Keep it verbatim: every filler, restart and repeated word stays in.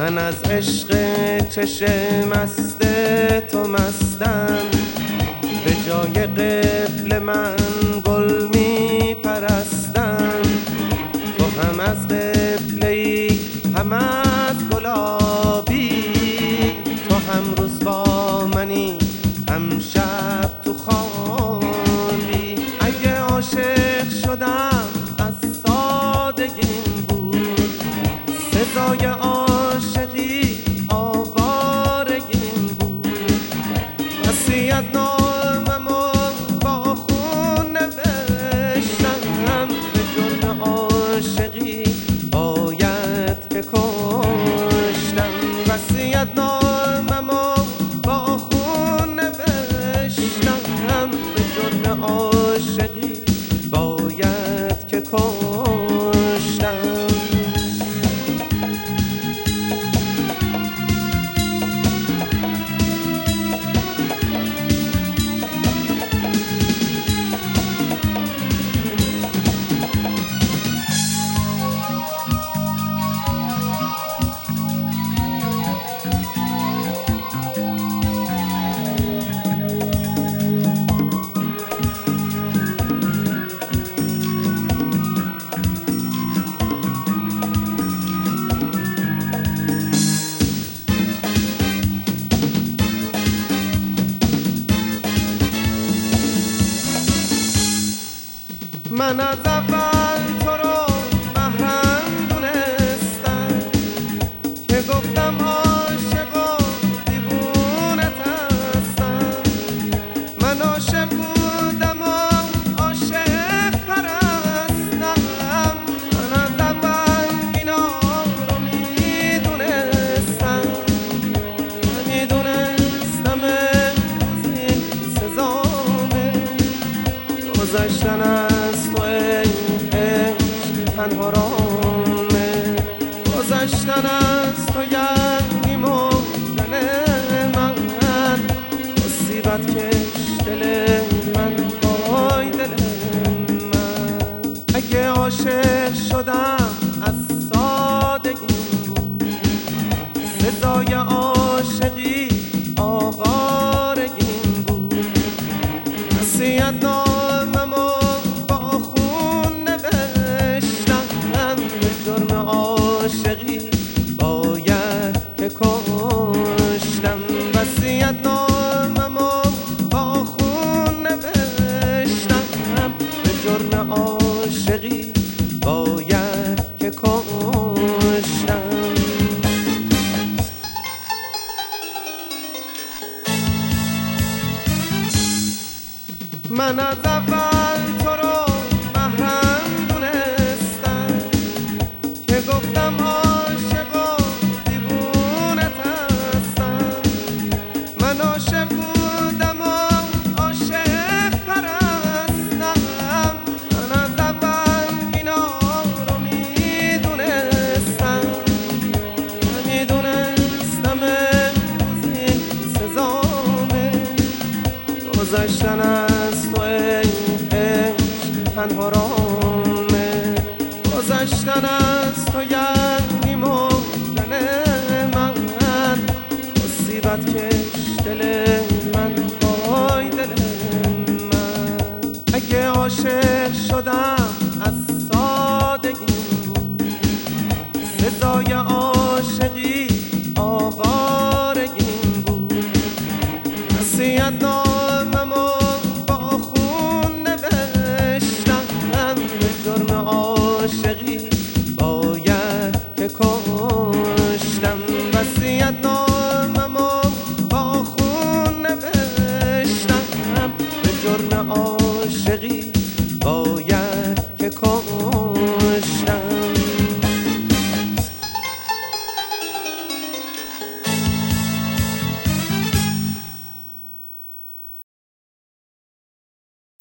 من از عشق چشم مست تو مستم، به جای قبل من گل می پرستم. تو هم از قبله ای هم از گلابی، تو هم روز با منی هم شب تو خوابی. اگه عاشق شدم از سادگیم بود، سزای عاشقی آوارگیم بود. وصیت ناممو با خون نوشتم، به جرم عاشقی باید که کشتم. وصیت ناممو با خون نوشتم، به جرم عاشقی باید که کشتم. من از اول تو رو محرم دونستم، که گفتم عاشق و دیوونت هستم. من عاشق بودم و عاشق پرستم. من از اول اینا رو میدونستم، میدونستم امروز این سزامه. گذشتن از تو ای عشق تنها رامه، گذشتن از تو یعنی مردن من. مصیبت کش دل من وای دل من. اگه عاشق شدم از سادگیم بود، سزای عاشقی آوارگیم بود. وصیت ناممو با خون نوشتم، به جرم عاشقی باید که کشتم. وصیت ناممو با خون نوشتم، به جرم عاشقی باید که کشتم. من از اول تو رو محرم دونستم، که گفتم عاشق و دیوونت هستم. من عاشق بودم و عاشق پرستم. من از اول اینا رو میدونستم، میدونستم امروز این سزامه. گذشتن از تو ای عشق تنها رامه، گذشتن از تو یعنی مردن من. مصیبت کش دل من وای دل من. اگه عاشق شدم از سادگیم بود، سزای عاشقی آوارگیم بود. وصیت ناممو با خون نوشتم، به جرم عاشقی باید که کشتم. وصیت ناممو با خون نوشتم، به جرم عاشقی